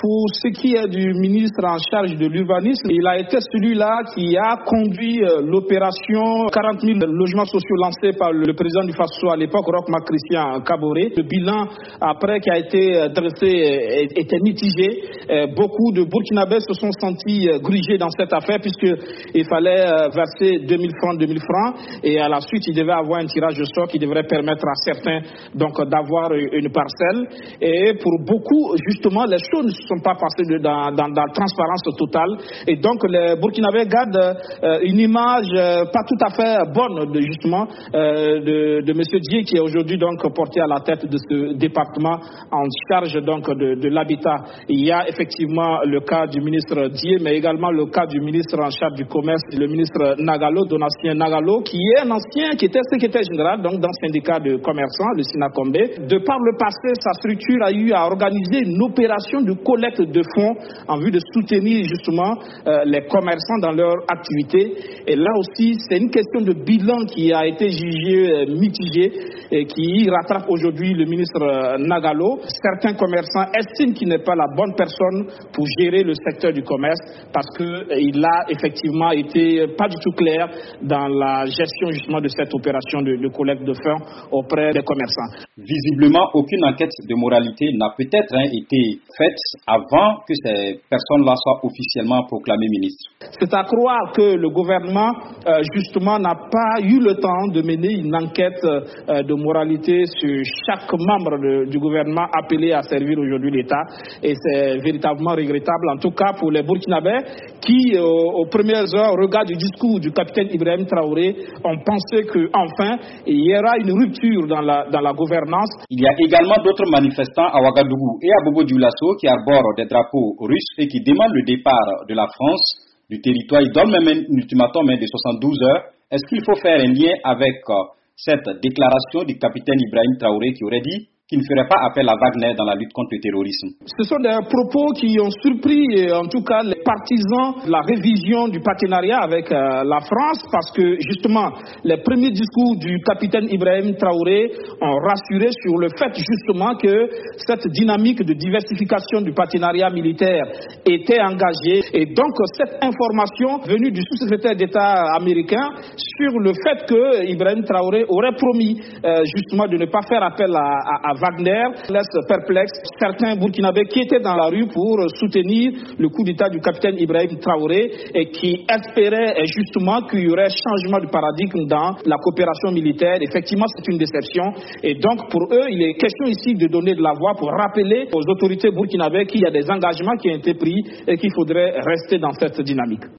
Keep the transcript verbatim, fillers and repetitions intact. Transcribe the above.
Pour ce qui est du ministre en charge de l'urbanisme, il a été celui-là qui a conduit l'opération quarante mille logements sociaux lancée par le président du FASO à l'époque, Roch-Marc Christian Kaboré. Le bilan après qui a été dressé était mitigé. Beaucoup de Burkinabés se sont sentis grugés dans cette affaire puisqu'il fallait verser deux mille francs, deux mille francs et à la suite il devait avoir un tirage au sort qui devrait permettre à certains donc d'avoir une parcelle. Et pour beaucoup, justement, les choses ne se sont pas passées de, dans, dans, dans la transparence totale. Et donc, les Burkinabés gardent euh, une image euh, pas tout à fait bonne, de, justement, euh, de, de M. Dié, qui est aujourd'hui donc porté à la tête de ce département en charge donc de, de l'habitat. Il y a effectivement le cas du ministre Dié, mais également le cas du ministre en charge du commerce, le ministre Nagalo, Donatien Nagalo, qui est un ancien, qui était secrétaire général donc dans le syndicat de commerçants, le Sinakombe. De par le passé, sa structure a eu à organiser une opération de collecte de fonds en vue de soutenir justement euh, les commerçants dans leur activité. Et là aussi, c'est une question de bilan qui a été jugé euh, mitigé et qui rattrape aujourd'hui le ministre euh, Nagalo. Certains commerçants estiment qu'il n'est pas la bonne personne pour gérer le secteur du commerce parce qu'il a effectivement été pas du tout clair dans la gestion justement de cette opération de, de collecte de fonds auprès des commerçants. Visiblement, aucune enquête de moralité n'a peut-être hein, été faite avant que ces personnes-là soient officiellement proclamées ministres. C'est à croire que le gouvernement, euh, justement, n'a pas eu le temps de mener une enquête euh, de moralité sur chaque membre de, du gouvernement appelé à servir aujourd'hui l'État. Et c'est véritablement regrettable, en tout cas pour les Burkinabés, qui, euh, aux premières heures, au regard du discours du capitaine Ibrahim Traoré, ont pensé qu'enfin, il y aura une rupture dans la, dans la gouvernance. Il y a également d'autres manifestants à Ouagadougou et à Bobo-Dioulasso qui arborent des drapeaux russes et qui demandent le départ de la France du territoire. Ils donnent même un ultimatum de soixante-douze heures. Est-ce qu'il faut faire un lien avec cette déclaration du capitaine Ibrahim Traoré qui aurait dit qui ne ferait pas appel à Wagner dans la lutte contre le terrorisme? Ce sont des propos qui ont surpris en tout cas les partisans de la révision du partenariat avec euh, la France parce que justement les premiers discours du capitaine Ibrahim Traoré ont rassuré sur le fait justement que cette dynamique de diversification du partenariat militaire était engagée et donc cette information venue du sous-secrétaire d'État américain sur le fait que Ibrahim Traoré aurait promis euh, justement de ne pas faire appel à, à, à Wagner laisse perplexe certains Burkinabés qui étaient dans la rue pour soutenir le coup d'État du capitaine Ibrahim Traoré et qui espéraient justement qu'il y aurait changement de paradigme dans la coopération militaire. Effectivement, c'est une déception et donc pour eux, il est question ici de donner de la voix pour rappeler aux autorités burkinabées qu'il y a des engagements qui ont été pris et qu'il faudrait rester dans cette dynamique.